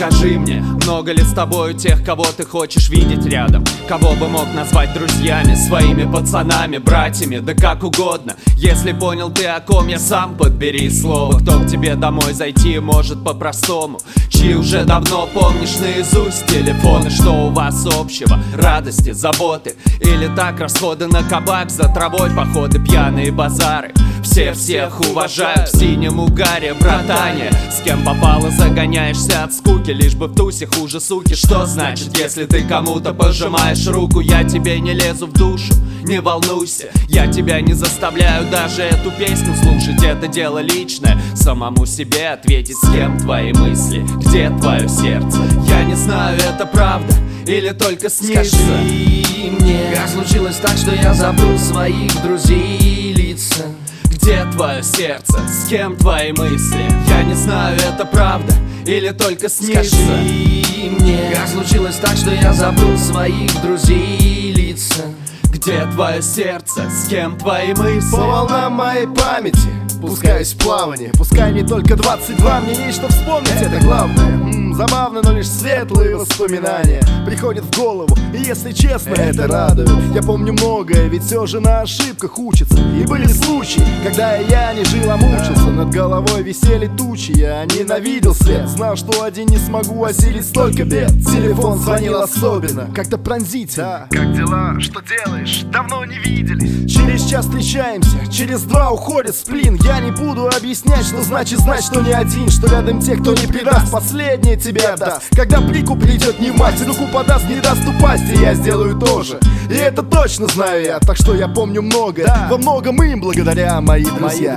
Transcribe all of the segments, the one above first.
Скажи мне, много ли с тобою тех, кого ты хочешь видеть рядом? Кого бы мог назвать друзьями, своими пацанами, братьями, да как угодно. Если понял ты, о ком я, сам подбери слово. Кто к тебе домой зайти может по-простому, чьи уже давно помнишь наизусть телефоны. Что у вас общего? Радости, заботы или так расходы на кабак, за травой походы, пьяные базары. Все всех уважают в синем угаре, братане. С кем попало загоняешься от скуки, лишь бы в тусе хуже суки. Что значит, если ты кому-то пожимаешь руку? Я тебе не лезу в душу, не волнуйся. Я тебя не заставляю даже эту песню слушать. Это дело личное, самому себе ответить. С кем твои мысли, где твое сердце? Я не знаю, это правда или только снится. Скажи мне, как случилось так, что я забыл своих друзей и лица? Где твое сердце, с кем твои мысли? Я не знаю, это правда или только снится. Скажи мне, как случилось так, что я забыл своих друзей и лица? Где твое сердце, с кем твои мысли? По волнам моей памяти пускаюсь в плавание. Пускай не только 22, мне есть что вспомнить, это главное. Забавно, но лишь светлые воспоминания приходят в голову, и если честно, это радует. Я помню многое, ведь все же на ошибках учатся. И были случаи, когда я не жил, а мучился. Над головой висели тучи, я ненавидел свет. Знал, что один не смогу осилить столько бед. Телефон звонил особенно, как-то пронзительно. Как дела? Что делаешь? Давно не виделись. Через час встречаемся, через 2 уходит сплин. Я не буду объяснять, что значит знать, что не один. Что рядом те, кто не предаст, последнее тебе отдаст. Когда плику придет не мать, руку подаст, не даст упасть, и я сделаю то же. И это точно знаю я, так что я помню многое. Во многом им благодаря мои друзья.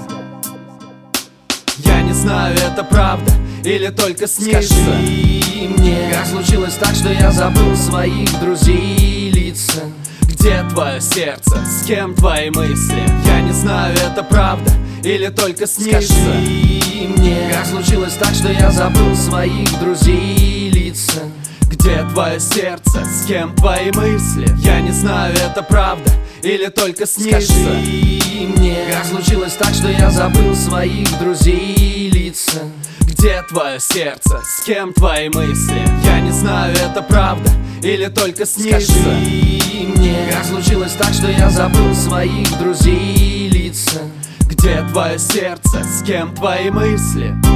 Я не знаю, это правда или только снится. Скажи мне, как случилось так, что я забыл своих друзей и лица? Где твое сердце, с кем твои мысли? Я не знаю, это правда или только снится. Скажи мне, как случилось так, что я забыл своих друзей и лица? Где твое сердце, с кем твои мысли? Я не знаю, это правда или только снится. Скажи мне, как случилось так, что я забыл своих друзей и лица? Где твое сердце, с кем твои мысли? Я не знаю, это правда или только снится. Скажи мне, как случилось так, что я забыл своих друзей и лица? Где твое сердце, с кем твои мысли?